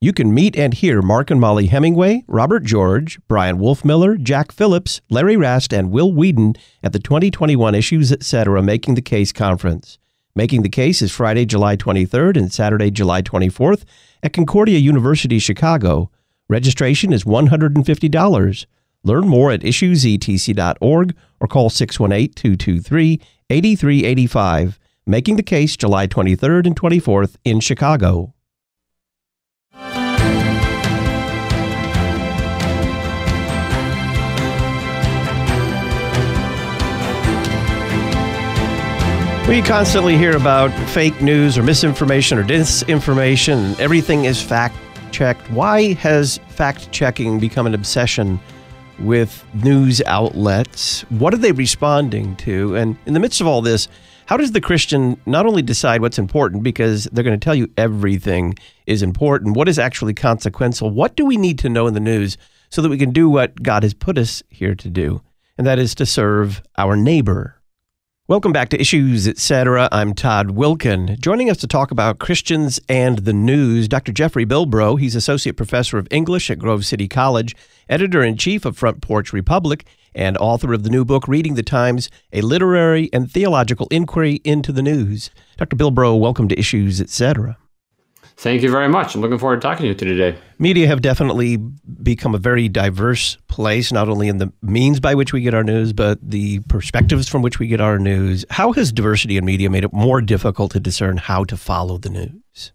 You can meet and hear Mark and Molly Hemingway, Robert George, Brian Wolfmiller, Jack Phillips, Larry Rast, and Will Whedon at the 2021 Issues Etc. Making the Case Conference. Making the Case is Friday, July 23rd and Saturday, July 24th at Concordia University, Chicago. Registration is $150. Learn more at issuesetc.org or call 618-223-8385. Making the Case, July 23rd and 24th in Chicago. We constantly hear about fake news or misinformation or disinformation. Everything is fact-checked. Why has fact-checking become an obsession with news outlets? What are they responding to? And in the midst of all this, how does the Christian not only decide what's important, because they're going to tell you everything is important, what is actually consequential? What do we need to know in the news so that we can do what God has put us here to do? And that is to serve our neighbor. Welcome back to Issues Etc. I'm Todd Wilkin. Joining us to talk about Christians and the news, Dr. Jeffrey Bilbrough. He's Associate Professor of English at Grove City College, Editor-in-Chief of Front Porch Republic, and author of the new book, Reading the Times, A Literary and Theological Inquiry into the News. Dr. Bilbrough, welcome to Issues Etc. Thank you very much. I'm looking forward to talking to you today. Media have definitely become a very diverse place, not only in the means by which we get our news, but the perspectives from which we get our news. How has diversity in media made it more difficult to discern how to follow the news?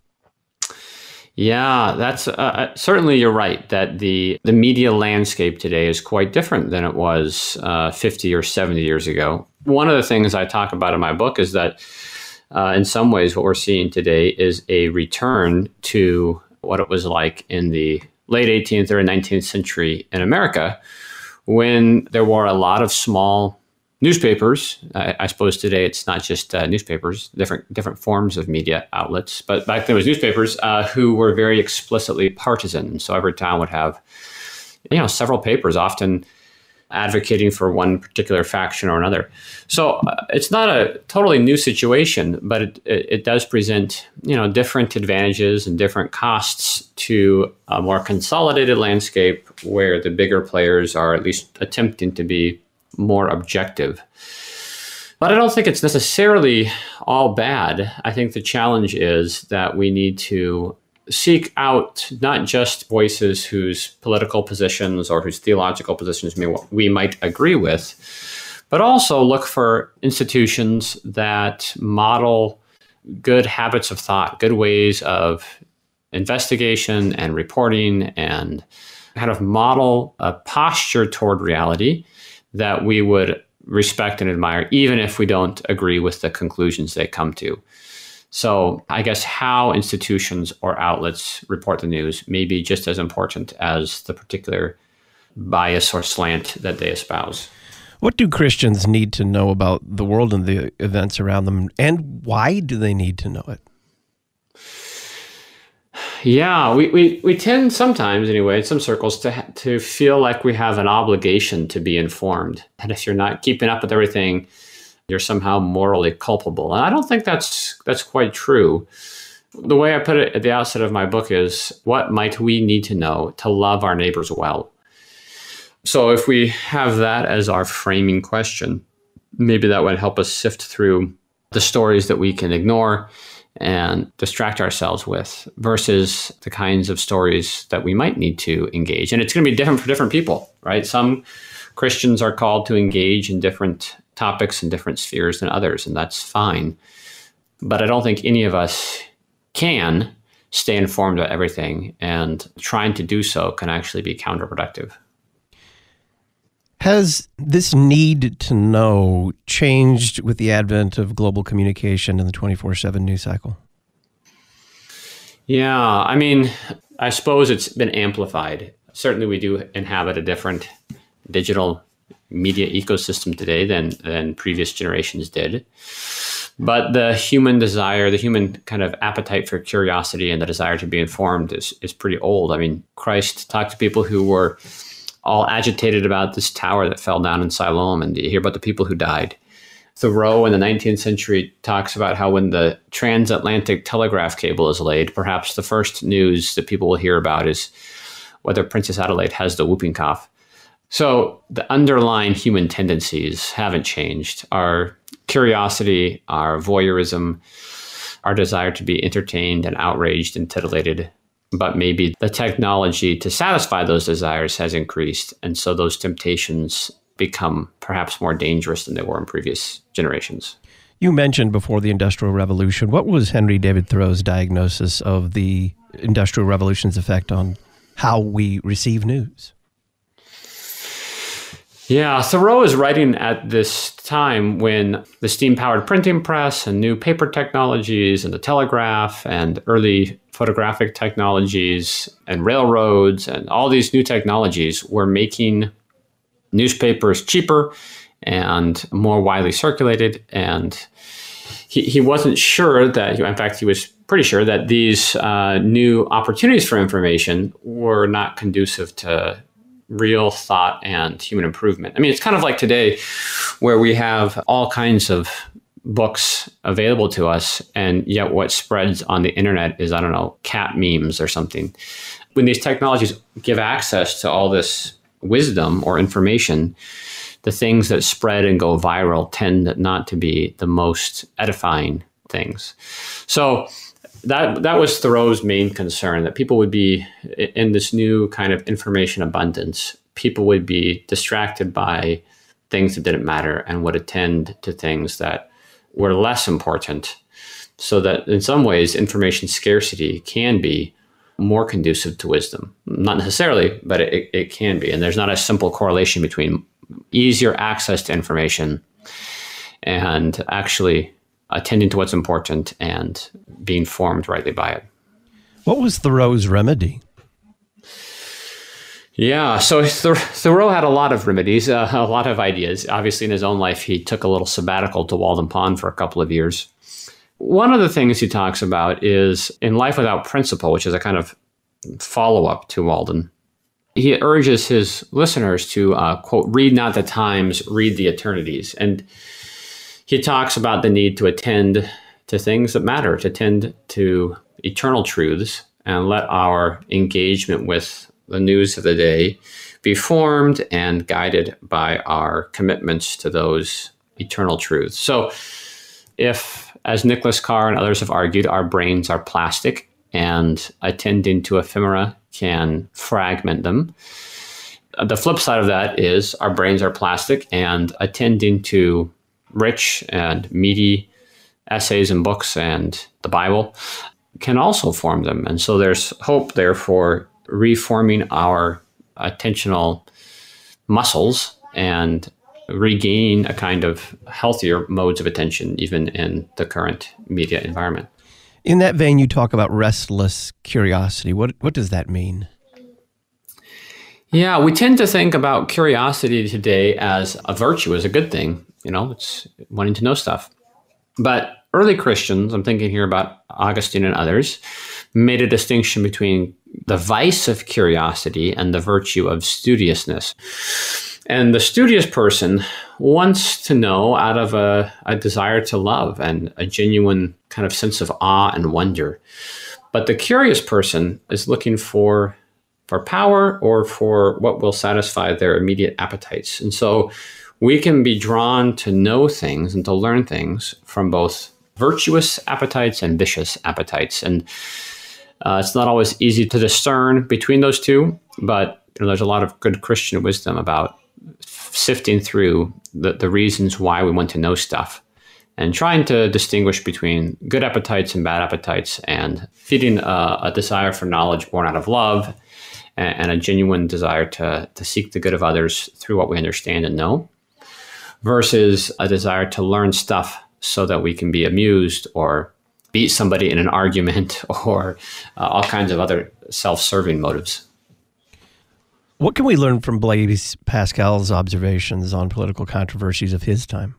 Yeah, that's certainly you're right that the media landscape today is quite different than it was 50 or 70 years ago. One of the things I talk about in my book is that in some ways, what we're seeing today is a return to what it was like in the late 18th or 19th century in America, when there were a lot of small newspapers. I suppose today it's not just newspapers, different forms of media outlets, but back then it was newspapers who were very explicitly partisan. So every town would have, several papers, often advocating for one particular faction or another. So it's not a totally new situation, but it does present, different advantages and different costs to a more consolidated landscape where the bigger players are at least attempting to be more objective. But I don't think it's necessarily all bad. I think the challenge is that we need to seek out not just voices whose political positions or whose theological positions we might agree with, but also look for institutions that model good habits of thought, good ways of investigation and reporting, and kind of model a posture toward reality that we would respect and admire, even if we don't agree with the conclusions they come to. So I guess how institutions or outlets report the news may be just as important as the particular bias or slant that they espouse. What do Christians need to know about the world and the events around them, and why do they need to know it? Yeah, we tend sometimes, anyway, in some circles, to feel like we have an obligation to be informed. And if you're not keeping up with everything, you're somehow morally culpable. And I don't think that's quite true. The way I put it at the outset of my book is, what might we need to know to love our neighbors well? So if we have that as our framing question, maybe that would help us sift through the stories that we can ignore and distract ourselves with versus the kinds of stories that we might need to engage. And it's going to be different for different people, right? Some Christians are called to engage in different topics and different spheres than others, and that's fine. But I don't think any of us can stay informed about everything, and trying to do so can actually be counterproductive. Has this need to know changed with the advent of global communication and the 24/7 news cycle? Yeah, I mean, I suppose it's been amplified. Certainly we do inhabit a different digital media ecosystem today than previous generations did. But the human desire, the human kind of appetite for curiosity and the desire to be informed is pretty old. I mean, Christ talked to people who were all agitated about this tower that fell down in Siloam, and you hear about the people who died. Thoreau in the 19th century talks about how when the transatlantic telegraph cable is laid, perhaps the first news that people will hear about is whether Princess Adelaide has the whooping cough. So the underlying human tendencies haven't changed. Our curiosity, our voyeurism, our desire to be entertained and outraged and titillated. But maybe the technology to satisfy those desires has increased. And so those temptations become perhaps more dangerous than they were in previous generations. You mentioned before the Industrial Revolution. What was Henry David Thoreau's diagnosis of the Industrial Revolution's effect on how we receive news? Yeah, Thoreau is writing at this time when the steam-powered printing press and new paper technologies and the telegraph and early photographic technologies and railroads and all these new technologies were making newspapers cheaper and more widely circulated. And he wasn't sure that, in fact, he was pretty sure that these new opportunities for information were not conducive to real thought and human improvement. I mean, it's kind of like today where we have all kinds of books available to us, and yet what spreads on the internet is, I don't know, cat memes or something. When these technologies give access to all this wisdom or information, the things that spread and go viral tend not to be the most edifying things. So that was Thoreau's main concern, that people would be in this new kind of information abundance. People would be distracted by things that didn't matter and would attend to things that were less important. So that in some ways, information scarcity can be more conducive to wisdom. Not necessarily, but it can be. And there's not a simple correlation between easier access to information and actually attending to what's important and being formed rightly by it. What was Thoreau's remedy? Yeah, so Thoreau had a lot of remedies, a lot of ideas. Obviously, in his own life, he took a little sabbatical to Walden Pond for a couple of years. One of the things he talks about is in Life Without Principle, which is a kind of follow-up to Walden. He urges his listeners to, quote, read not the times, read the eternities. And he talks about the need to attend to things that matter, to attend to eternal truths, and let our engagement with the news of the day be formed and guided by our commitments to those eternal truths. So if, as Nicholas Carr and others have argued, our brains are plastic and attending to ephemera can fragment them, the flip side of that is our brains are plastic and attending to rich and meaty essays and books and the Bible can also form them. And so there's hope there for reforming our attentional muscles and regaining a kind of healthier modes of attention, even in the current media environment. In that vein, you talk about restless curiosity. What does that mean? Yeah, we tend to think about curiosity today as a virtue, as a good thing. You know, it's wanting to know stuff. But early Christians, I'm thinking here about Augustine and others, made a distinction between the vice of curiosity and the virtue of studiousness. And the studious person wants to know out of a desire to love and a genuine kind of sense of awe and wonder. But the curious person is looking for power or for what will satisfy their immediate appetites. And so we can be drawn to know things and to learn things from both virtuous appetites and vicious appetites. And it's not always easy to discern between those two, but there's a lot of good Christian wisdom about sifting through the reasons why we want to know stuff and trying to distinguish between good appetites and bad appetites and feeding a desire for knowledge born out of love and a genuine desire to seek the good of others through what we understand and know versus a desire to learn stuff so that we can be amused or beat somebody in an argument or all kinds of other self-serving motives. What can we learn from Blaise Pascal's observations on political controversies of his time?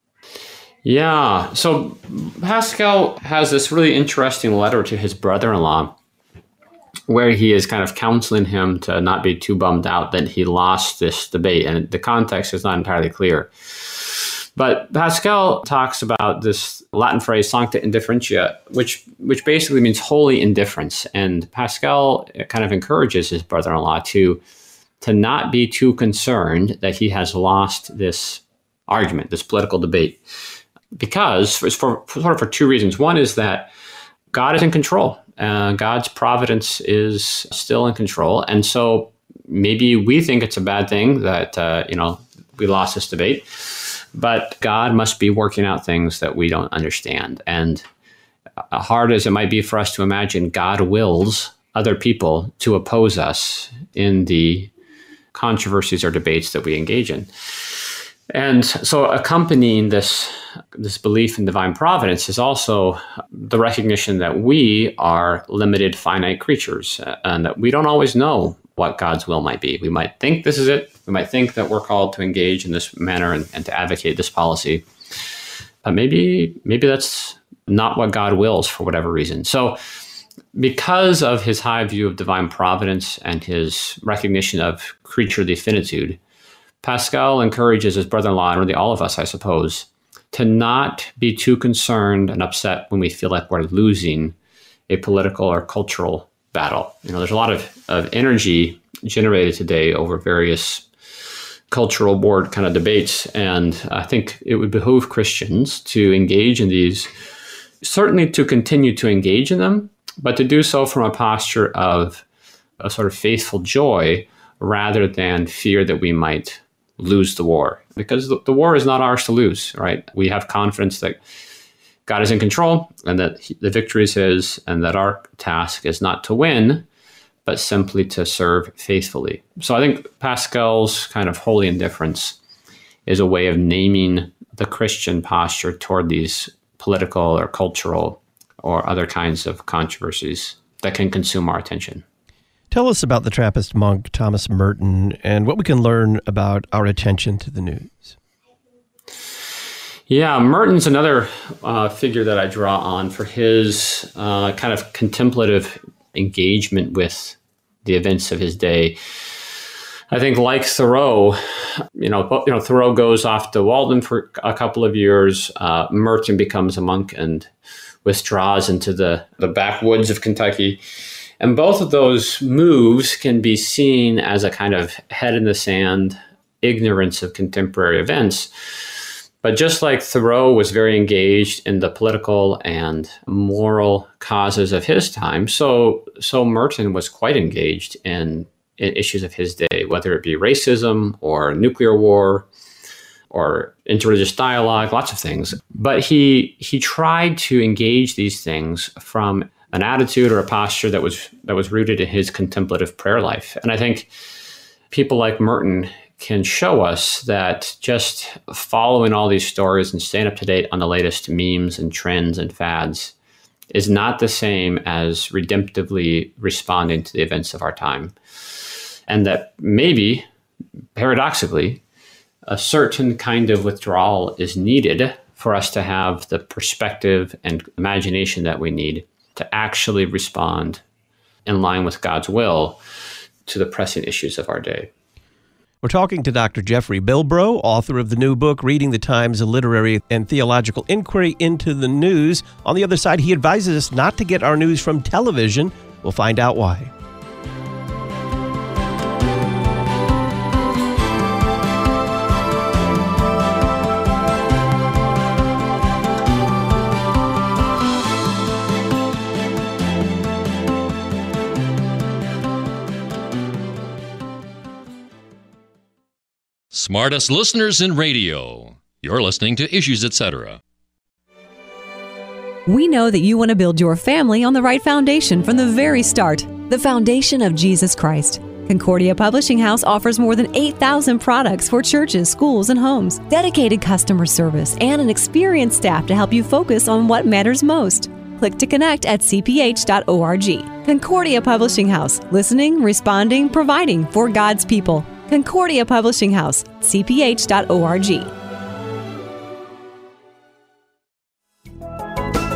Yeah, so Pascal has this really interesting letter to his brother-in-law where he is kind of counseling him to not be too bummed out that he lost this debate. And the context is not entirely clear. But Pascal talks about this Latin phrase sancta indifferentia, which basically means holy indifference. And Pascal kind of encourages his brother-in-law to not be too concerned that he has lost this argument, this political debate, because for two reasons. One is that God is in control. God's providence is still in control. And so maybe we think it's a bad thing that, we lost this debate, but God must be working out things that we don't understand. And hard as it might be for us to imagine, God wills other people to oppose us in the controversies or debates that we engage in. And so accompanying this belief in divine providence is also the recognition that we are limited, finite creatures, and that we don't always know what God's will might be. We might think this is it. We might think that we're called to engage in this manner and to advocate this policy. But maybe that's not what God wills for whatever reason. So because of his high view of divine providence and his recognition of creaturely finitude, Pascal encourages his brother-in-law, and really all of us, I suppose, to not be too concerned and upset when we feel like we're losing a political or cultural battle. There's a lot of energy generated today over various cultural board kind of debates, and I think it would behoove Christians to engage in these, certainly to continue to engage in them, but to do so from a posture of a sort of faithful joy rather than fear that we might lose the war, because the war is not ours to lose, right? We have confidence that God is in control and that the victory is his, and that our task is not to win, but simply to serve faithfully. So I think Pascal's kind of holy indifference is a way of naming the Christian posture toward these political or cultural or other kinds of controversies that can consume our attention. Tell us about the Trappist monk Thomas Merton and what we can learn about our attention to the news. Yeah, Merton's another figure that I draw on for his kind of contemplative engagement with the events of his day. I think, like Thoreau, Thoreau goes off to Walden for a couple of years. Merton becomes a monk and withdraws into the backwoods of Kentucky. And both of those moves can be seen as a kind of head in the sand ignorance of contemporary events. But just like Thoreau was very engaged in the political and moral causes of his time, so Merton was quite engaged in issues of his day, whether it be racism or nuclear war or interreligious dialogue, lots of things. But he tried to engage these things from an attitude or a posture that was rooted in his contemplative prayer life. And I think people like Merton can show us that just following all these stories and staying up to date on the latest memes and trends and fads is not the same as redemptively responding to the events of our time. And that maybe, paradoxically, a certain kind of withdrawal is needed for us to have the perspective and imagination that we need to actually respond in line with God's will to the pressing issues of our day. We're talking to Dr. Jeffrey Bilbrough, author of the new book, Reading the Times, a literary and theological inquiry into the news. On the other side, he advises us not to get our news from television. We'll find out why. Smartest listeners in radio. You're listening to Issues, Etc. We know that you want to build your family on the right foundation from the very start, the foundation of Jesus Christ. Concordia Publishing House offers more than 8,000 products for churches, schools, and homes, dedicated customer service, and an experienced staff to help you focus on what matters most. Click to connect at cph.org. Concordia Publishing House, listening, responding, providing for God's people. Concordia Publishing House, cph.org.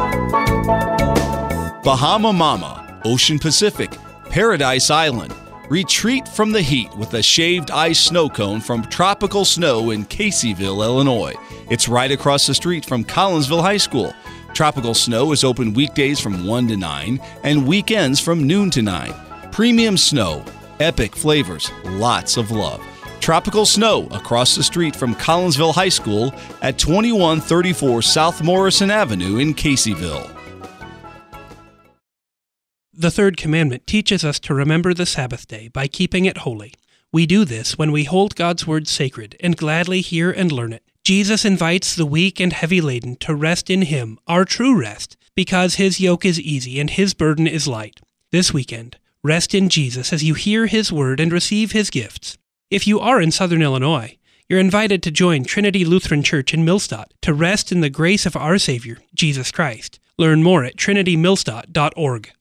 Bahama Mama, Ocean Pacific, Paradise Island, Retreat from the heat with a shaved ice snow cone from Tropical Snow in Caseyville, Illinois. It's right across the street from Collinsville High School. Tropical Snow is open weekdays from 1 to 9 and weekends from noon to 9. Premium snow, epic flavors, lots of love. Tropical Snow across the street from Collinsville High School at 2134 South Morrison Avenue in Caseyville. The third commandment teaches us to remember the Sabbath day by keeping it holy. We do this when we hold God's word sacred and gladly hear and learn it. Jesus invites the weak and heavy laden to rest in Him, our true rest, because His yoke is easy and His burden is light. This weekend, rest in Jesus as you hear His word and receive His gifts. If you are in Southern Illinois, you're invited to join Trinity Lutheran Church in Millstadt to rest in the grace of our Savior, Jesus Christ. Learn more at trinitymillstadt.org.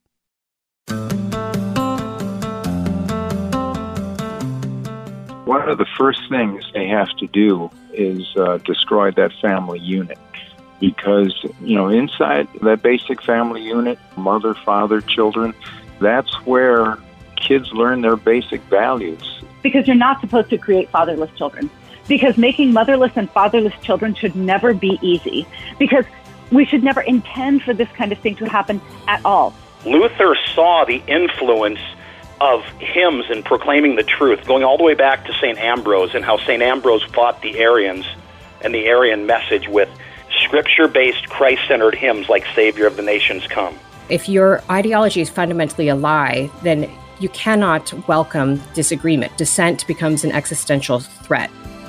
One of the first things they have to do is destroy that family unit, because, inside that basic family unit, mother, father, children, that's where kids learn their basic values. Because you're not supposed to create fatherless children. Because making motherless and fatherless children should never be easy. Because we should never intend for this kind of thing to happen at all. Luther saw the influence of hymns and proclaiming the truth, going all the way back to St. Ambrose, and how St. Ambrose fought the Arians and the Arian message with scripture-based, Christ-centered hymns like Savior of the Nations Come. If your ideology is fundamentally a lie, then you cannot welcome disagreement. Dissent becomes an existential threat.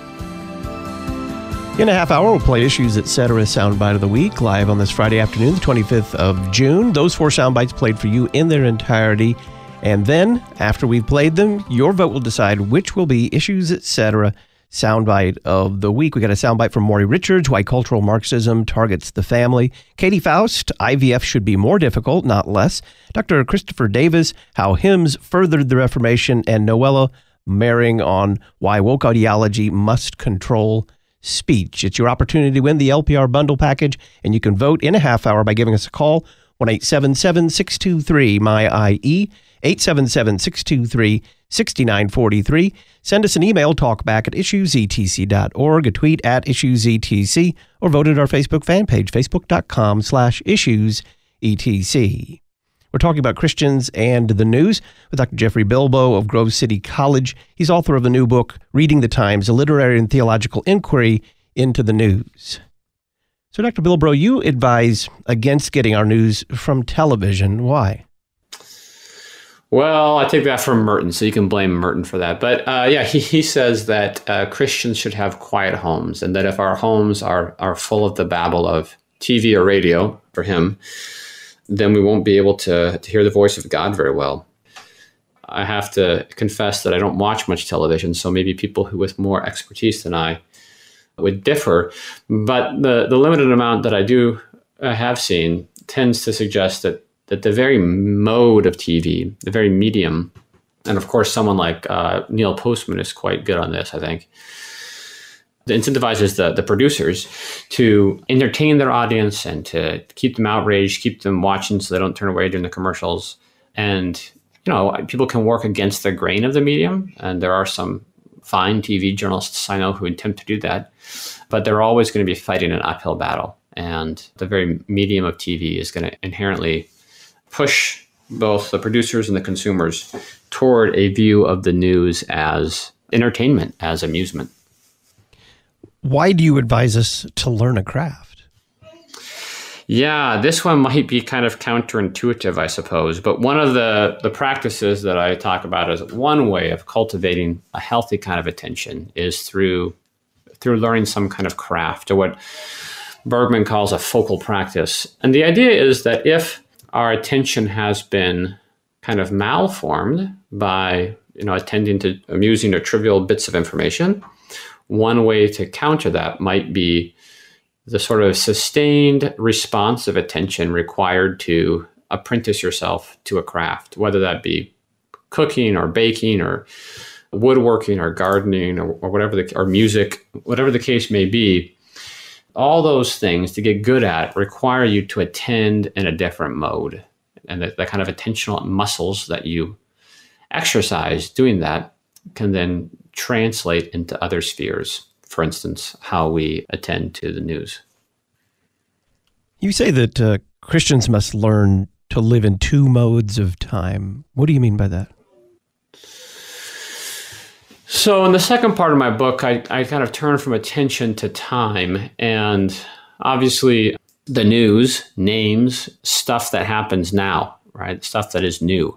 In a half hour, we'll play Issues Etc. Soundbite of the Week, live on this Friday afternoon, the 25th of June. Those 4 soundbites played for you in their entirety. And then, after we've played them, your vote will decide which will be Issues Etc. Soundbite of the Week. We got a soundbite from Maury Richards, Why Cultural Marxism Targets the Family. Katie Faust, IVF should be more difficult, not less. Dr. Christopher Davis, How Hymns Furthered the Reformation. And Noella Mering on Why Woke Ideology Must Control Speech. It's your opportunity to win the LPR bundle package, and you can vote in a half hour by giving us a call, 1-877-623-MY-IE, 877-623-6943. Send us an email, talkback@issuesetc.org, a tweet @issuesetc, or vote at our Facebook fan page, facebook.com/issuesetc. We're talking about Christians and the news with Dr. Jeffrey Bilbo of Grove City College. He's author of a new book, Reading the Times, a literary and theological inquiry into the news. So, Dr. Bilbo, you advise against getting our news from television. Why? Well, I take that from Merton, so you can blame Merton for that. But he says that Christians should have quiet homes, and that if our homes are full of the babble of TV or radio, for him, then we won't be able to hear the voice of God very well. I have to confess that I don't watch much television, so maybe people who with more expertise than I would differ. But the limited amount that I do have seen tends to suggest that the very mode of TV, the very medium, and of course someone like Neil Postman is quite good on this, I think, it incentivizes the producers to entertain their audience and to keep them outraged, keep them watching so they don't turn away during the commercials. And, people can work against the grain of the medium. And there are some fine TV journalists I know who attempt to do that. But they're always going to be fighting an uphill battle. And the very medium of TV is going to inherently push both the producers and the consumers toward a view of the news as entertainment, as amusement. Why do you advise us to learn a craft? Yeah, this one might be kind of counterintuitive, I suppose. But one of the practices that I talk about as one way of cultivating a healthy kind of attention is through learning some kind of craft, or what Bergman calls a focal practice. And the idea is that if our attention has been kind of malformed by, attending to amusing or trivial bits of information, one way to counter that might be the sort of sustained response of attention required to apprentice yourself to a craft, whether that be cooking or baking or woodworking or gardening or whatever or music, whatever the case may be. All those things to get good at require you to attend in a different mode, and the kind of attentional muscles that you exercise doing that can then translate into other spheres. For instance, how we attend to the news. You say that Christians must learn to live in two modes of time. What do you mean by that? So in the second part of my book, I kind of turn from attention to time. And obviously the news names stuff that happens now, right? Stuff that is new.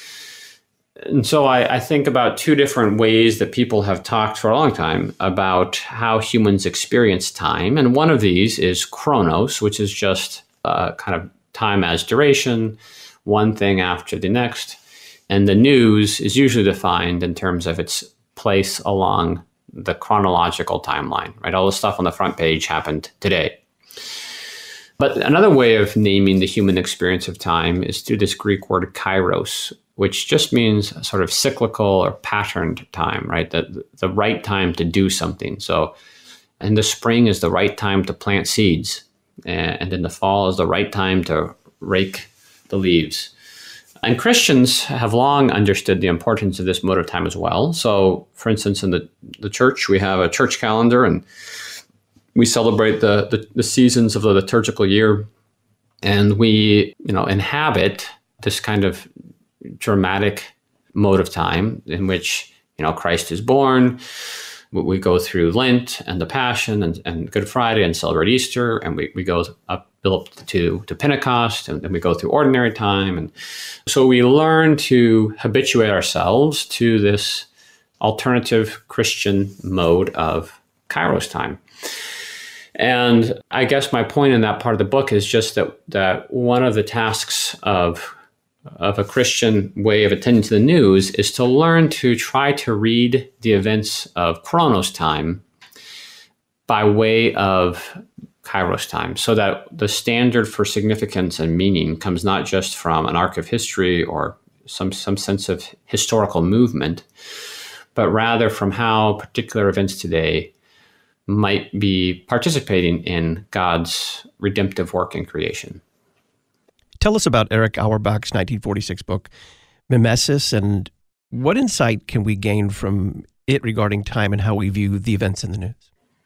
And so I think about two different ways that people have talked for a long time about how humans experience time. And one of these is chronos, which is just kind of time as duration, one thing after the next. And the news is usually defined in terms of its place along the chronological timeline, right? All the stuff on the front page happened today. But another way of naming the human experience of time is through this Greek word kairos, which just means sort of cyclical or patterned time, right? The right time to do something. So in the spring is the right time to plant seeds. And in the fall is the right time to rake the leaves. And Christians have long understood the importance of this mode of time as well. So, for instance, in the church, we have a church calendar, and we celebrate the seasons of the liturgical year. And we, inhabit this kind of dramatic mode of time in which, Christ is born. We go through Lent and the Passion and Good Friday and celebrate Easter, and we go build up to Pentecost, and then we go through ordinary time. And so we learn to habituate ourselves to this alternative Christian mode of Kairos time. And I guess my point in that part of the book is just that one of the tasks of a Christian way of attending to the news is to learn to try to read the events of Chronos time by way of Kairos time, so that the standard for significance and meaning comes not just from an arc of history or some sense of historical movement, but rather from how particular events today might be participating in God's redemptive work in creation. Tell us about Erich Auerbach's 1946 book, Mimesis, and what insight can we gain from it regarding time and how we view the events in the news?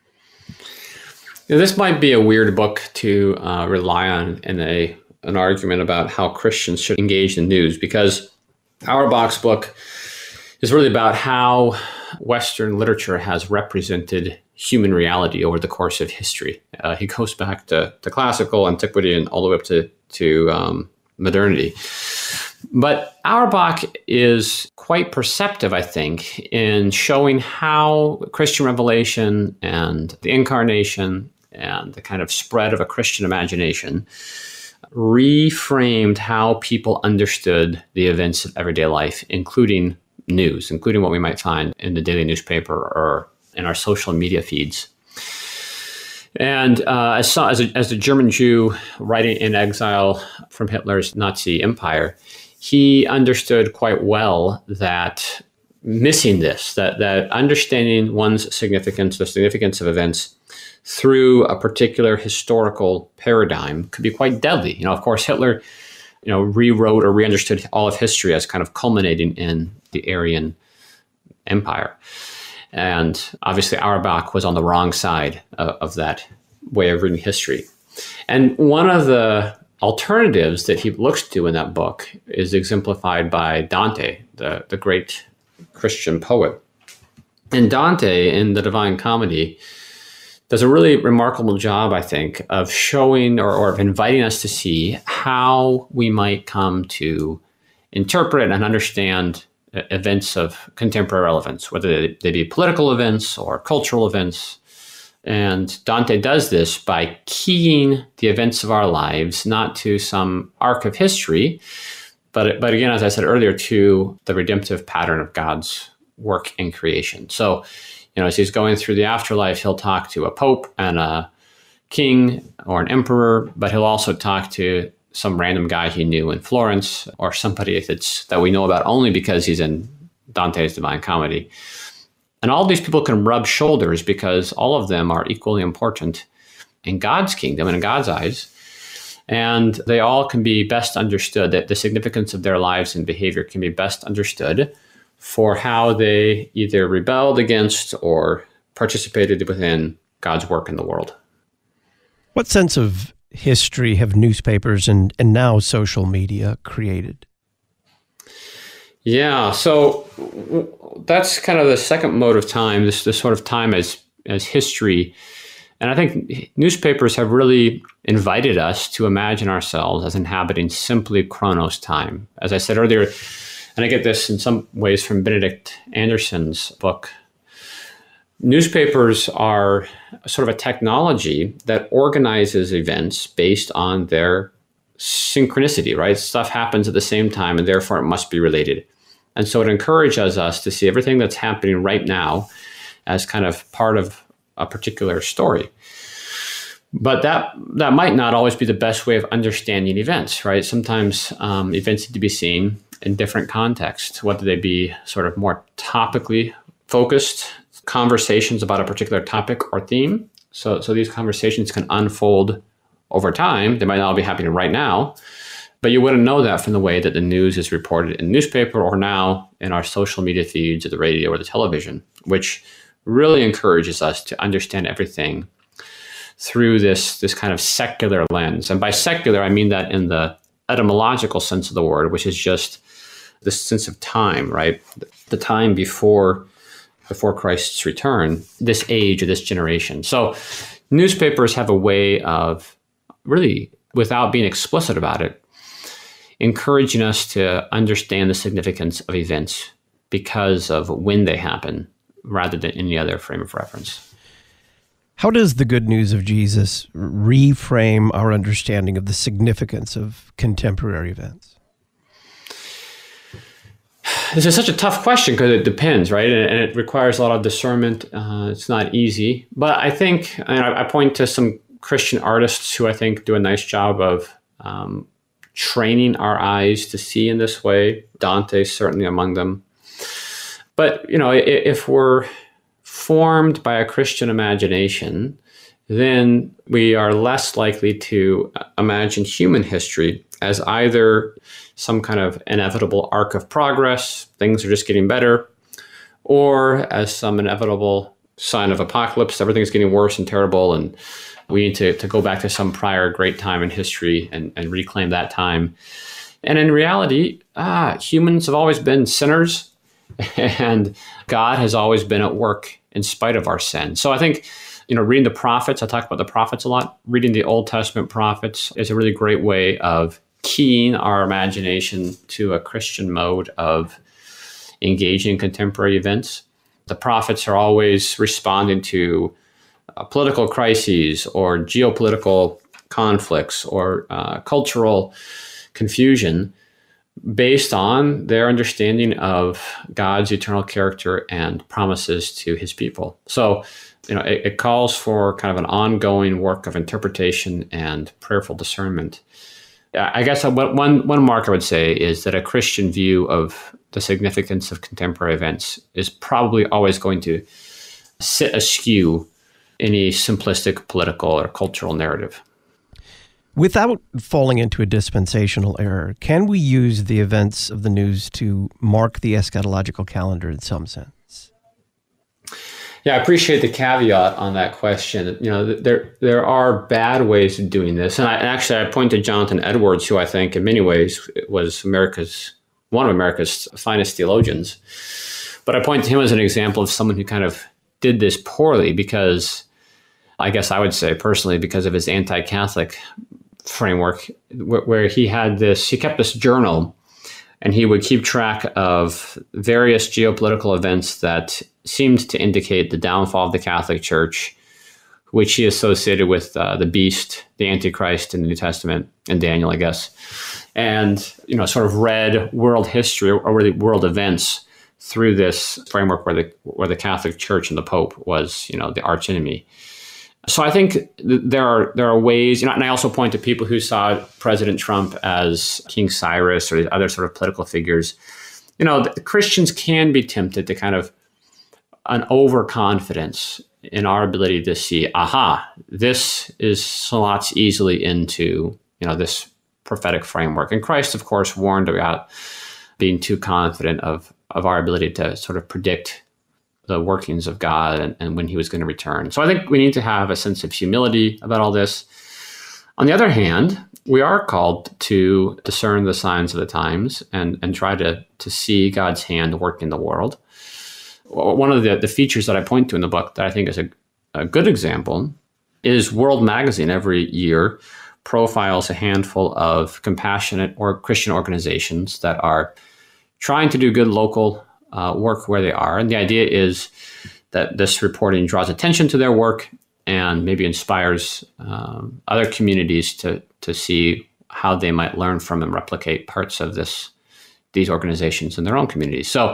This might be a weird book to rely on in an argument about how Christians should engage in news, because Auerbach's book is really about how Western literature has represented human reality over the course of history. He goes back to classical antiquity and all the way up to modernity. But Auerbach is quite perceptive, I think, in showing how Christian revelation and the incarnation and the kind of spread of a Christian imagination reframed how people understood the events of everyday life, including news, including what we might find in the daily newspaper or in our social media feeds. And as a German Jew writing in exile from Hitler's Nazi empire, he understood quite well that missing this, that understanding one's significance, the significance of events through a particular historical paradigm could be quite deadly. Of course, Hitler, rewrote or re-understood all of history as kind of culminating in the Aryan Empire. And obviously Auerbach was on the wrong side of that way of reading history. And one of the alternatives that he looks to in that book is exemplified by Dante, the great Christian poet. And Dante, in the Divine Comedy, does a really remarkable job, I think, of showing or of inviting us to see how we might come to interpret and understand events of contemporary relevance, whether they be political events or cultural events. And Dante does this by keying the events of our lives, not to some arc of history, but again, as I said earlier, to the redemptive pattern of God's work in creation. So, as he's going through the afterlife, he'll talk to a pope and a king or an emperor, but he'll also talk to some random guy he knew in Florence, or somebody that we know about only because he's in Dante's Divine Comedy. And all these people can rub shoulders because all of them are equally important in God's kingdom and in God's eyes. And they all can be best understood, that the significance of their lives and behavior can be best understood for how they either rebelled against or participated within God's work in the world. What sense of history have newspapers and now social media created? Yeah, so that's kind of the second mode of time, this sort of time as history. And I think newspapers have really invited us to imagine ourselves as inhabiting simply Chronos time. As I said earlier, and I get this in some ways from Benedict Anderson's book, newspapers are sort of a technology that organizes events based on their synchronicity, right? Stuff happens at the same time, and therefore it must be related. And so it encourages us to see everything that's happening right now as kind of part of a particular story. But that might not always be the best way of understanding events, right? Sometimes events need to be seen in different contexts, whether they be sort of more topically focused conversations about a particular topic or theme. So these conversations can unfold over time. They might not all be happening right now, but you wouldn't know that from the way that the news is reported in the newspaper or now in our social media feeds or the radio or the television, which really encourages us to understand everything through this kind of secular lens. And by secular, I mean that in the etymological sense of the word, which is just this sense of time, right? The time before Christ's return, this age or this generation. So newspapers have a way of really, without being explicit about it, encouraging us to understand the significance of events because of when they happen, rather than any other frame of reference. How does the good news of Jesus reframe our understanding of the significance of contemporary events? This is such a tough question because it depends, right? And it requires a lot of discernment. It's not easy. But I think, and I point to some Christian artists who I think do a nice job of training our eyes to see in this way. Dante is certainly among them. But, if we're formed by a Christian imagination, then we are less likely to imagine human history as either some kind of inevitable arc of progress, things are just getting better, or as some inevitable sign of apocalypse, everything's getting worse and terrible, and we need to go back to some prior great time in history and reclaim that time. And in reality, humans have always been sinners, and God has always been at work in spite of our sin. So I think, reading the prophets, I talk about the prophets a lot. Reading the Old Testament prophets is a really great way of keying our imagination to a Christian mode of engaging in contemporary events. The prophets are always responding to political crises or geopolitical conflicts or cultural confusion based on their understanding of God's eternal character and promises to his people. So, it calls for kind of an ongoing work of interpretation and prayerful discernment. I guess one mark I would say is that a Christian view of the significance of contemporary events is probably always going to sit askew any simplistic political or cultural narrative. Without falling into a dispensational error, can we use the events of the news to mark the eschatological calendar in some sense? Yeah, I appreciate the caveat on that question. There are bad ways of doing this. And I point to Jonathan Edwards, who I think in many ways was one of America's finest theologians. But I point to him as an example of someone who kind of did this poorly because, I guess I would say personally, because of his anti-Catholic framework, where he kept this journal, and he would keep track of various geopolitical events that seemed to indicate the downfall of the Catholic Church, which he associated with the beast, the Antichrist in the New Testament, and Daniel, I guess. And, sort of read world history or really world events through this framework where the Catholic Church and the Pope was, the archenemy. So I think there are ways, and I also point to people who saw President Trump as King Cyrus or other sort of political figures. The Christians can be tempted to kind of an overconfidence in our ability to see, this slots easily into this prophetic framework. And Christ, of course, warned about being too confident of our ability to sort of predict the workings of God and when he was going to return. So I think we need to have a sense of humility about all this. On the other hand, we are called to discern the signs of the times and try to see God's hand work in the world. One of the features that I point to in the book that I think is a good example is World Magazine every year profiles a handful of compassionate or Christian organizations that are trying to do good local work where they are. And the idea is that this reporting draws attention to their work and maybe inspires other communities to see how they might learn from and replicate parts of these organizations in their own communities. So,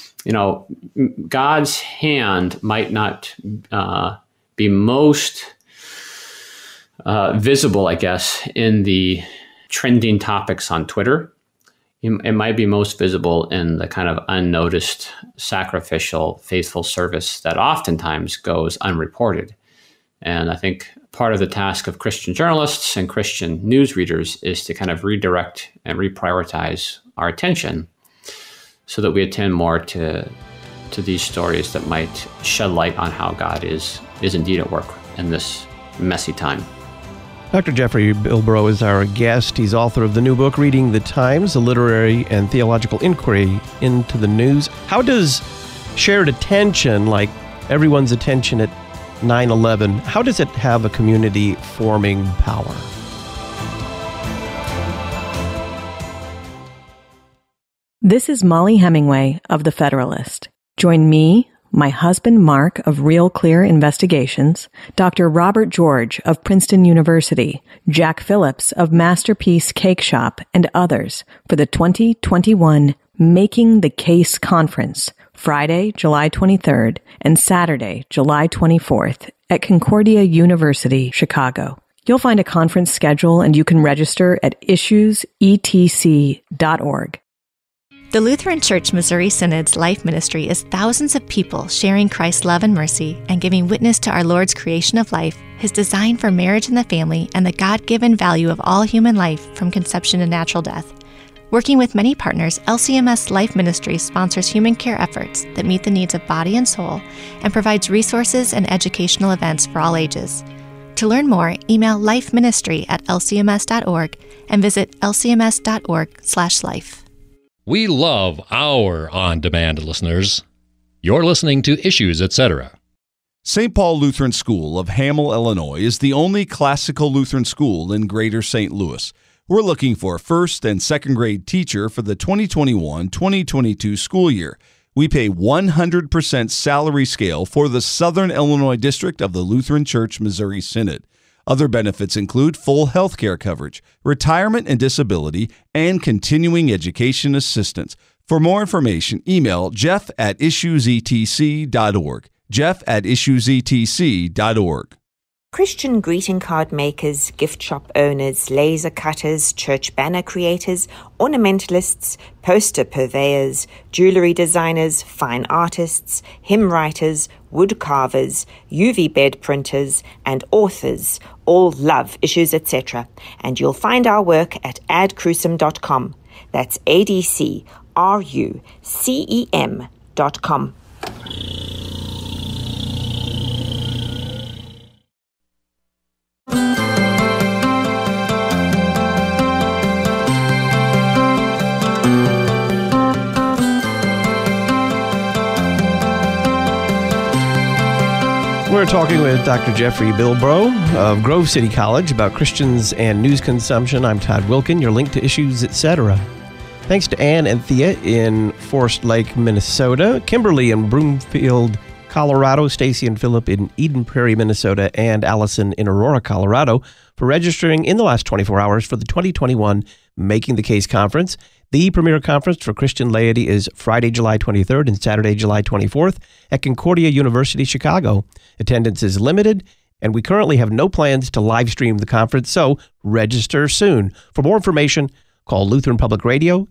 God's hand might not be most visible, I guess, in the trending topics on Twitter. It might be most visible in the kind of unnoticed, sacrificial, faithful service that oftentimes goes unreported. And I think part of the task of Christian journalists and Christian news readers is to kind of redirect and reprioritize our attention so that we attend more to these stories that might shed light on how God is indeed at work in this messy time. Dr. Jeffrey Bilbrough is our guest. He's author of the new book, Reading the Times, a literary and theological inquiry into the news. How does shared attention, like everyone's attention at 9/11, how does it have a community-forming power? This is Molly Hemingway of The Federalist. Join me, my husband Mark of Real Clear Investigations, Dr. Robert George of Princeton University, Jack Phillips of Masterpiece Cake Shop, and others for the 2021 Making the Case Conference, Friday, July 23rd, and Saturday, July 24th at Concordia University, Chicago. You'll find a conference schedule and you can register at issuesetc.org. The Lutheran Church Missouri Synod's life ministry is thousands of people sharing Christ's love and mercy and giving witness to our Lord's creation of life, his design for marriage and the family, and the God-given value of all human life from conception to natural death. Working with many partners, LCMS Life Ministry sponsors human care efforts that meet the needs of body and soul and provides resources and educational events for all ages. To learn more, email lifeministry@lcms.org and visit lcms.org/life. We love our on-demand listeners. You're listening to Issues, Etc. St. Paul Lutheran School of Hamel, Illinois is the only classical Lutheran school in Greater St. Louis. We're looking for a first and second grade teacher for the 2021-2022 school year. We pay 100% salary scale for the Southern Illinois District of the Lutheran Church Missouri Synod. Other benefits include full health care coverage, retirement and disability, and continuing education assistance. For more information, email jeff@issuesetc.org. jeff@issuesetc.org. Christian greeting card makers, gift shop owners, laser cutters, church banner creators, ornamentalists, poster purveyors, jewelry designers, fine artists, hymn writers, wood carvers, UV bed printers, and authors all love Issues, etc. And you'll find our work at adcrucem.com. That's ADCRUCEM.com. We're talking with Dr. Jeffrey Bilbrough of Grove City College about Christians and news consumption. I'm Todd Wilkin, your link to Issues, etc. Thanks to Ann and Thea in Forest Lake, Minnesota, Kimberly in Broomfield, Colorado, Stacy and Philip in Eden Prairie, Minnesota, and Allison in Aurora, Colorado, for registering in the last 24 hours for the 2021 Making the Case Conference. The premier conference for Christian laity is Friday, July 23rd and Saturday, July 24th at Concordia University, Chicago. Attendance is limited, and we currently have no plans to live stream the conference, so register soon. For more information, call Lutheran Public Radio,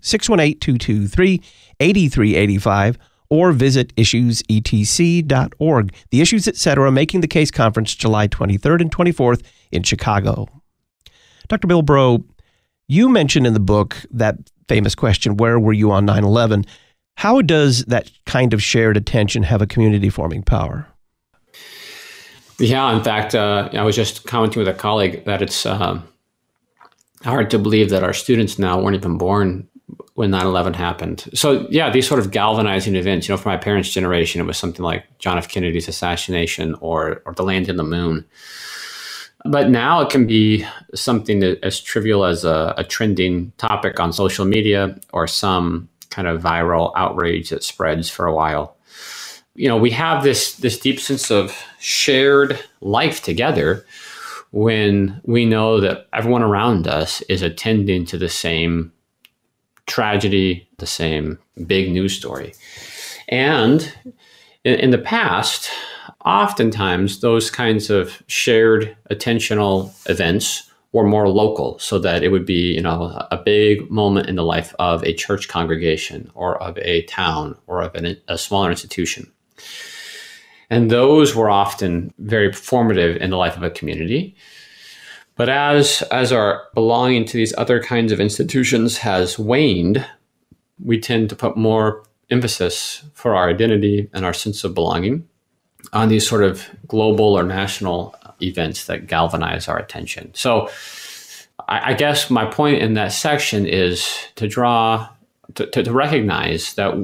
618-223-8385, or visit issuesetc.org. The Issues, etc. Making the Case Conference, July 23rd and 24th in Chicago. Dr. Bilbrough, you mentioned in the book that famous question, where were you on 9/11? How does that kind of shared attention have a community-forming power? Yeah, in fact, I was just commenting with a colleague that it's hard to believe that our students now weren't even born when 9/11 happened. So yeah, these sort of galvanizing events, for my parents' generation, it was something like John F. Kennedy's assassination or the landing on the moon. But now it can be something as trivial as a trending topic on social media or some kind of viral outrage that spreads for a while. We have this deep sense of shared life together when we know that everyone around us is attending to the same tragedy, the same big news story. And in the past, oftentimes those kinds of shared attentional events were more local, so that it would be, a big moment in the life of a church congregation or of a town or of a smaller institution. And those were often very formative in the life of a community. But as our belonging to these other kinds of institutions has waned, we tend to put more emphasis for our identity and our sense of belonging on these sort of global or national events that galvanize our attention. So I guess my point in that section is to recognize that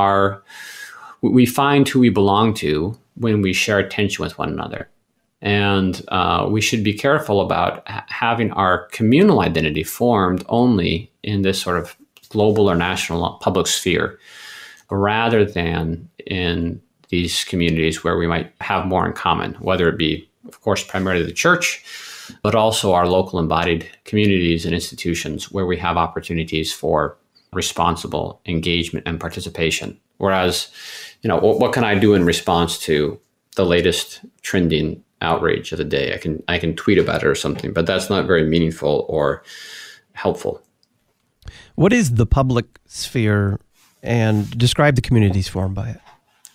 we find who we belong to when we share attention with one another. And we should be careful about having our communal identity formed only in this sort of global or national public sphere, rather than in these communities where we might have more in common, whether it be, of course, primarily the church, but also our local embodied communities and institutions where we have opportunities for responsible engagement and participation. Whereas, what can I do in response to the latest trending outrage of the day? I can tweet about it or something, but that's not very meaningful or helpful. What is the public sphere, and describe the communities formed by it?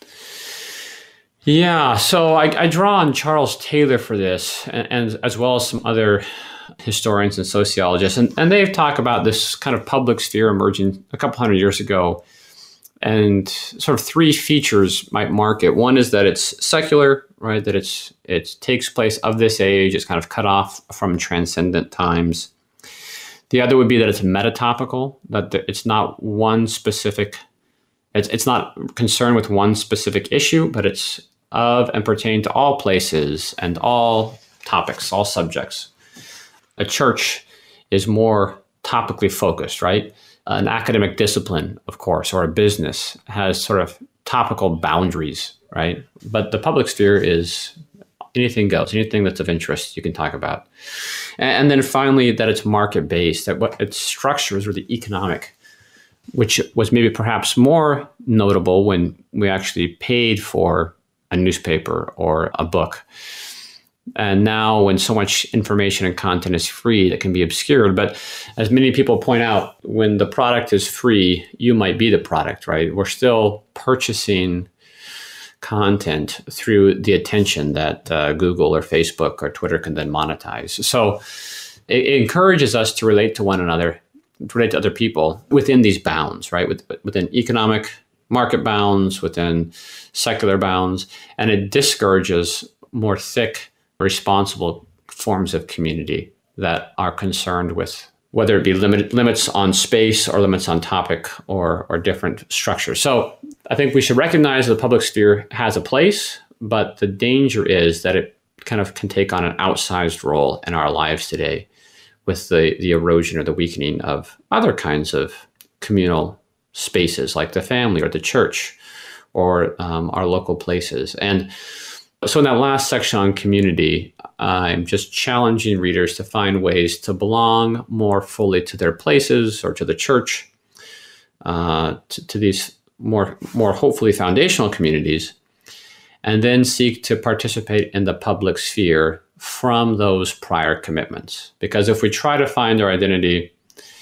Yeah, so I draw on Charles Taylor for this, and as well as some other historians and sociologists, and they've talked about this kind of public sphere emerging a couple hundred years ago, and sort of three features might mark it. One is that it's secular, right? That it takes place of this age. It's kind of cut off from transcendent times. The other would be that it's metatopical, that it's not one specific. It's not concerned with one specific issue, but it's of and pertain to all places and all topics, all subjects. A church is more topically focused, right? An academic discipline, of course, or a business has sort of topical boundaries, right? But the public sphere is anything goes, anything that's of interest you can talk about. And then finally, that it's market-based, that what its structure is really economic, which was maybe perhaps more notable when we actually paid for a newspaper or a book. And now when so much information and content is free, that can be obscured. But as many people point out, when the product is free, you might be the product, right? We're still purchasing content through the attention that Google or Facebook or Twitter can then monetize. So it encourages us to relate to one another, to relate to other people within these bounds, right? Within economic market bounds, within secular bounds, and it discourages more thick, responsible forms of community that are concerned with whether it be limits on space or limits on topic or different structures. So I think we should recognize the public sphere has a place, but the danger is that it kind of can take on an outsized role in our lives today with the erosion or the weakening of other kinds of communal spaces like the family or the church or our local places. And so in that last section on community, I'm just challenging readers to find ways to belong more fully to their places or to the church, to these more hopefully foundational communities, and then seek to participate in the public sphere from those prior commitments. Because if we try to find our identity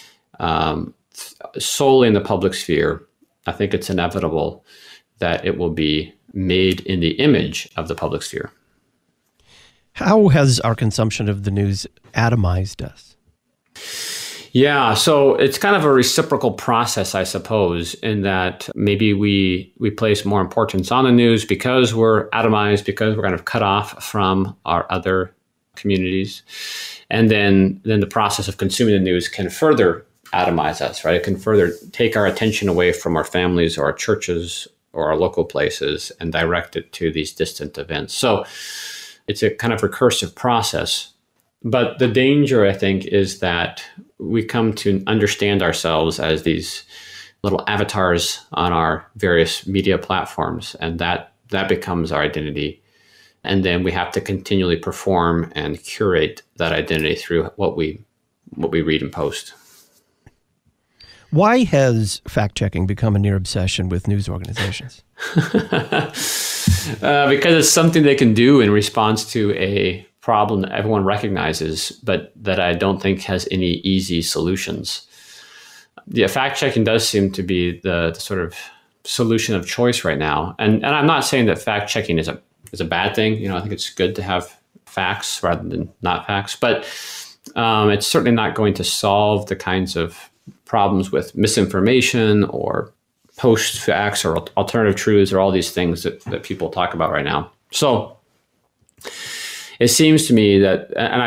solely in the public sphere, I think it's inevitable that it will be made in the image of the public sphere. How has our consumption of the news atomized us? Yeah, so it's kind of a reciprocal process, I suppose, in that maybe we place more importance on the news because we're atomized, because we're kind of cut off from our other communities. And then the process of consuming the news can further atomize us, right? It can further take our attention away from our families or our churches or our local places and direct it to these distant events. So it's a kind of recursive process. But the danger, I think, is that we come to understand ourselves as these little avatars on our various media platforms, and that becomes our identity. And then we have to continually perform and curate that identity through what we read and post. Why has fact-checking become a near obsession with news organizations? Because it's something they can do in response to a problem that everyone recognizes, but that I don't think has any easy solutions. Yeah, fact-checking does seem to be the sort of solution of choice right now. And I'm not saying that fact-checking is a bad thing. You know, I think it's good to have facts rather than not facts, but it's certainly not going to solve the kinds of problems with misinformation or post-facts or alternative truths or all these things that people talk about right now. So it seems to me that, and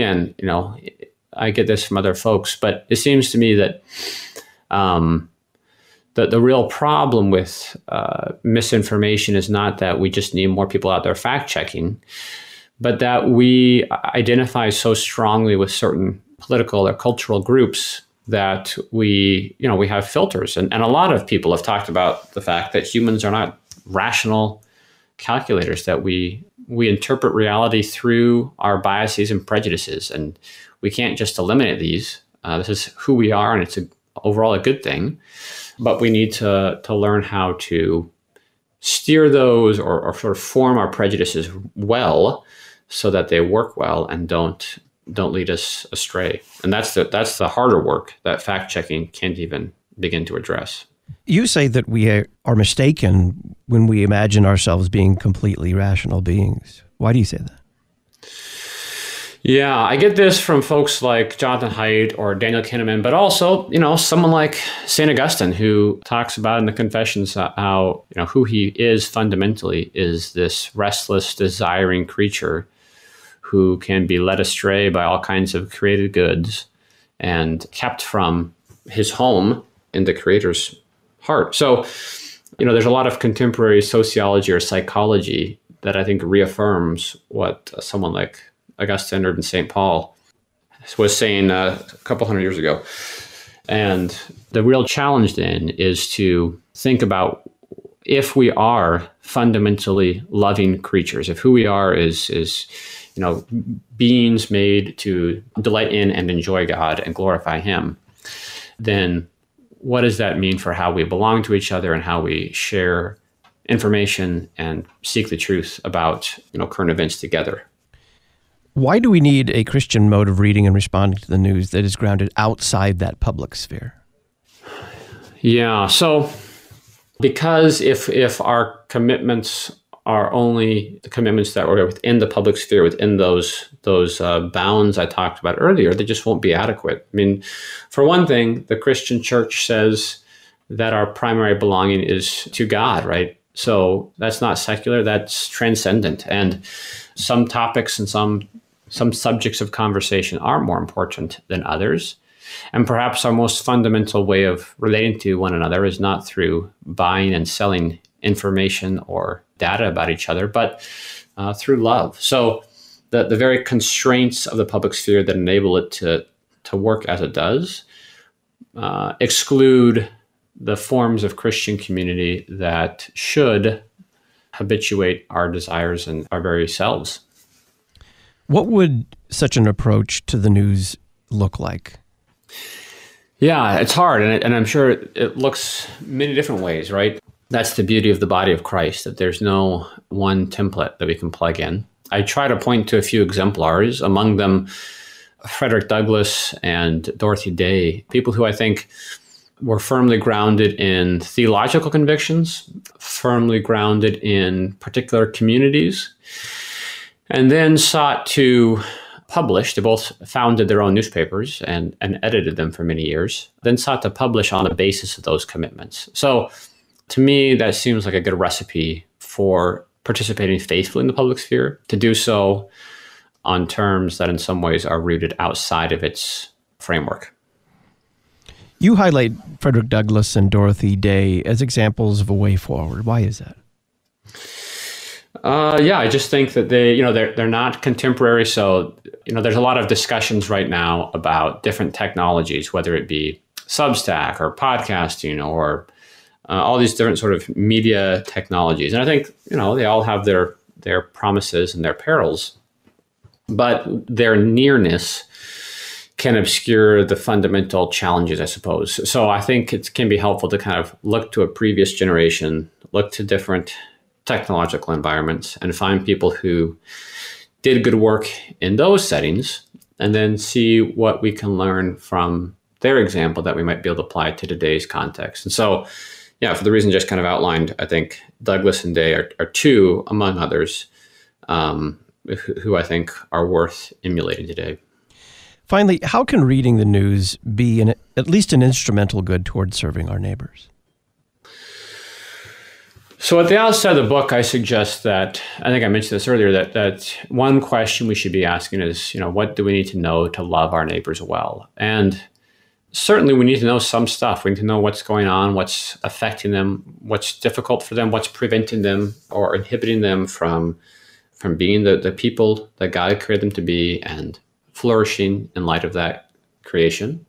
I get this from other folks, but it seems to me that the real problem with misinformation is not that we just need more people out there fact-checking, but that we identify so strongly with certain political or cultural groups that we have filters. And a lot of people have talked about the fact that humans are not rational calculators, that we interpret reality through our biases and prejudices, and we can't just eliminate these. This is who we are, and it's overall a good thing. But we need to learn how to steer those or sort of form our prejudices well so that they work well and don't lead us astray. And that's the harder work that fact-checking can't even begin to address. You say that we are mistaken when we imagine ourselves being completely rational beings. Why do you say that? Yeah, I get this from folks like Jonathan Haidt or Daniel Kahneman, but also, someone like St. Augustine, who talks about in the Confessions how, who he is fundamentally is this restless, desiring creature who can be led astray by all kinds of created goods and kept from his home in the Creator's heart. So, there's a lot of contemporary sociology or psychology that I think reaffirms what someone like Augustine and St. Paul was saying a couple hundred years ago. And the real challenge then is to think about if we are fundamentally loving creatures, if who we are is beings made to delight in and enjoy God and glorify Him, then what does that mean for how we belong to each other and how we share information and seek the truth about current events together? Why do we need a Christian mode of reading and responding to the news that is grounded outside that public sphere? Yeah, so because if our commitments are only the commitments that were within the public sphere, within those bounds I talked about earlier, they just won't be adequate. I mean, for one thing, the Christian church says that our primary belonging is to God, right? So that's not secular, that's transcendent. And some topics and some subjects of conversation are more important than others. And perhaps our most fundamental way of relating to one another is not through buying and selling information or data about each other, but through love. So the very constraints of the public sphere that enable it to work as it does exclude the forms of Christian community that should habituate our desires and our very selves. What would such an approach to the news look like? Yeah, it's hard, and I'm sure it looks many different ways, right? That's the beauty of the body of Christ, that there's no one template that we can plug in. I try to point to a few exemplars, among them Frederick Douglass and Dorothy Day, people who I think were firmly grounded in theological convictions, firmly grounded in particular communities, and then sought to published. They both founded their own newspapers and edited them for many years, then sought to publish on the basis of those commitments. So to me, that seems like a good recipe for participating faithfully in the public sphere, to do so on terms that in some ways are rooted outside of its framework. You highlight Frederick Douglass and Dorothy Day as examples of a way forward. Why is that? I just think that they're not contemporary. So, there's a lot of discussions right now about different technologies, whether it be Substack or podcasting or all these different sort of media technologies. And I think, they all have their promises and their perils, but their nearness can obscure the fundamental challenges, I suppose. So I think it can be helpful to kind of look to a previous generation, look to different technological environments, and find people who did good work in those settings, and then see what we can learn from their example that we might be able to apply to today's context. And so, for the reason just kind of outlined, I think Douglass and Day are two, among others, who I think are worth emulating today. Finally, how can reading the news be at least an instrumental good towards serving our neighbors? So at the outset of the book, I suggest that, I think I mentioned this earlier, that one question we should be asking is, what do we need to know to love our neighbors well? And certainly we need to know some stuff. We need to know what's going on, what's affecting them, what's difficult for them, what's preventing them or inhibiting them from being the people that God created them to be and flourishing in light of that creation.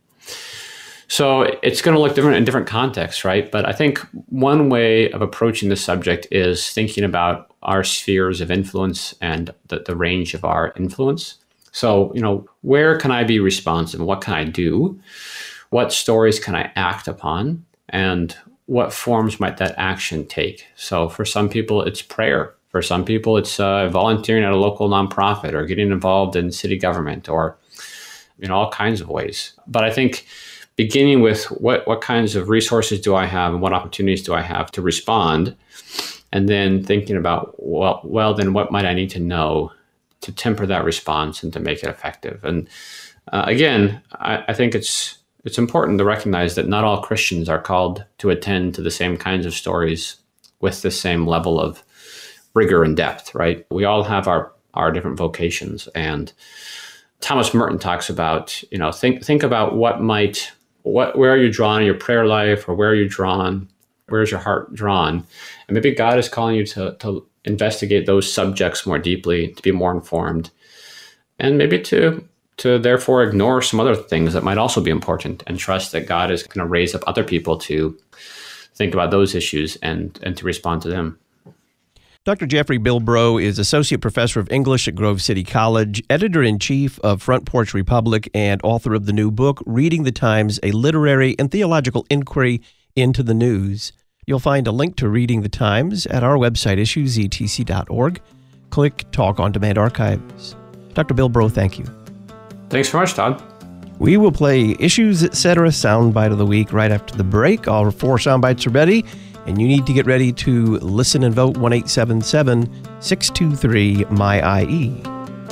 So it's going to look different in different contexts, right? But I think one way of approaching this subject is thinking about our spheres of influence and the range of our influence. So, where can I be responsive? What can I do? What stories can I act upon? And what forms might that action take? So for some people, it's prayer. For some people, it's volunteering at a local nonprofit or getting involved in city government or, all kinds of ways. But I think beginning with what kinds of resources do I have and what opportunities do I have to respond, and then thinking about, then what might I need to know to temper that response and to make it effective? And again, I think it's important to recognize that not all Christians are called to attend to the same kinds of stories with the same level of rigor and depth, right? We all have our different vocations. And Thomas Merton talks about, think about where are you drawn in your prayer life, or where are you drawn? Where's your heart drawn? And maybe God is calling you to investigate those subjects more deeply, to be more informed, and maybe to therefore ignore some other things that might also be important, and trust that God is going to raise up other people to think about those issues and to respond to them. Dr. Jeffrey Bilbrough is Associate Professor of English at Grove City College, Editor-in-Chief of Front Porch Republic, and author of the new book, Reading the Times, A Literary and Theological Inquiry into the News. You'll find a link to Reading the Times at our website, issuesetc.org. Click Talk on Demand Archives. Dr. Bilbrough, thank you. Thanks so much, Todd. We will play Issues, Etc. Soundbite of the Week right after the break. All 4 soundbites are ready. And you need to get ready to listen and vote 1-877-623-MY-IE.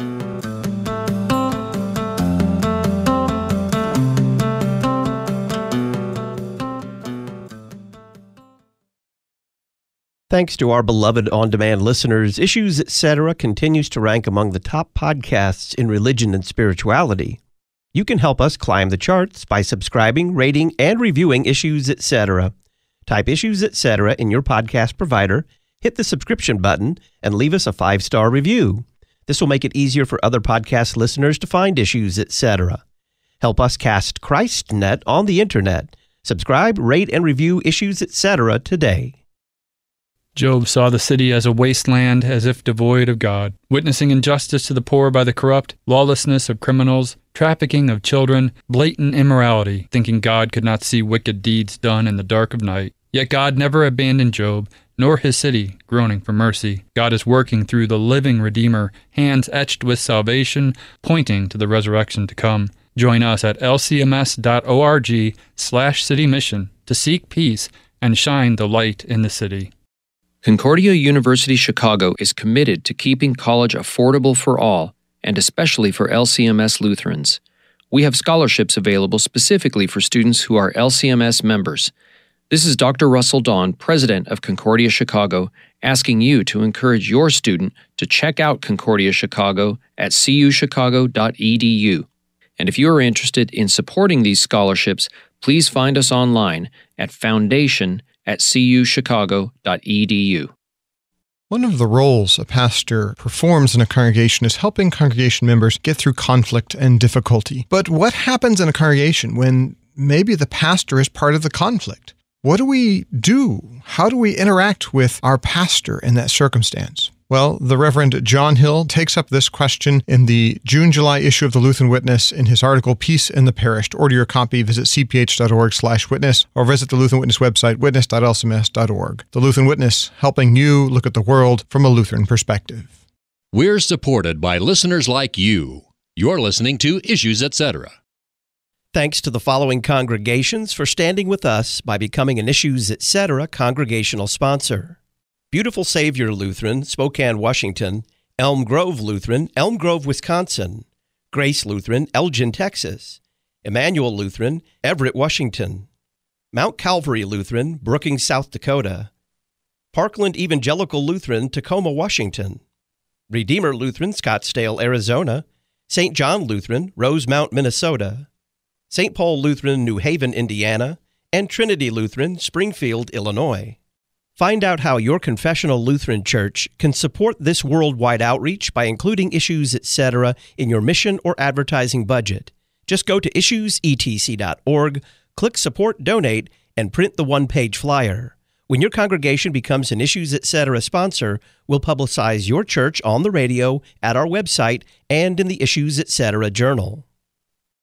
Thanks to our beloved on-demand listeners, Issues, Etc. continues to rank among the top podcasts in religion and spirituality. You can help us climb the charts by subscribing, rating, and reviewing Issues, Etc. Type Issues, Etc. in your podcast provider, hit the subscription button, and leave us a 5-star review. This will make it easier for other podcast listeners to find Issues, Etc. Help us cast ChristNet on the internet. Subscribe, rate, and review Issues, Etc. today. Job saw the city as a wasteland, as if devoid of God, witnessing injustice to the poor by the corrupt, lawlessness of criminals, trafficking of children, blatant immorality, thinking God could not see wicked deeds done in the dark of night. Yet God never abandoned Job, nor his city, groaning for mercy. God is working through the living Redeemer, hands etched with salvation, pointing to the resurrection to come. Join us at lcms.org/citymission to seek peace and shine the light in the city. Concordia University Chicago is committed to keeping college affordable for all. and especially for LCMS Lutherans. We have scholarships available specifically for students who are LCMS members. This is Dr. Russell Dawn, president of Concordia Chicago, asking you to encourage your student to check out Concordia Chicago at cuchicago.edu. And if you are interested in supporting these scholarships, please find us online at foundation@cuchicago.edu. One of the roles a pastor performs in a congregation is helping congregation members get through conflict and difficulty. But what happens in a congregation when maybe the pastor is part of the conflict? What do we do? How do we interact with our pastor in that circumstance? Well, the Reverend John Hill takes up this question in the June-July issue of the Lutheran Witness in his article, Peace in the Parish. To order your copy, visit cph.org/witness or visit the Lutheran Witness website, witness.lcms.org. The Lutheran Witness, helping you look at the world from a Lutheran perspective. We're supported by listeners like you. You're listening to Issues, Etc. Thanks to the following congregations for standing with us by becoming an Issues, Etc. congregational sponsor: Beautiful Savior Lutheran, Spokane, Washington; Elm Grove Lutheran, Elm Grove, Wisconsin; Grace Lutheran, Elgin, Texas; Emmanuel Lutheran, Everett, Washington; Mount Calvary Lutheran, Brookings, South Dakota; Parkland Evangelical Lutheran, Tacoma, Washington; Redeemer Lutheran, Scottsdale, Arizona; St. John Lutheran, Rosemount, Minnesota; St. Paul Lutheran, New Haven, Indiana; and Trinity Lutheran, Springfield, Illinois. Find out how your confessional Lutheran church can support this worldwide outreach by including Issues, Etc. in your mission or advertising budget. Just go to issuesetc.org, click Support Donate, and print the one-page flyer. When your congregation becomes an Issues, Etc. sponsor, we'll publicize your church on the radio, at our website, and in the Issues, Etc. journal.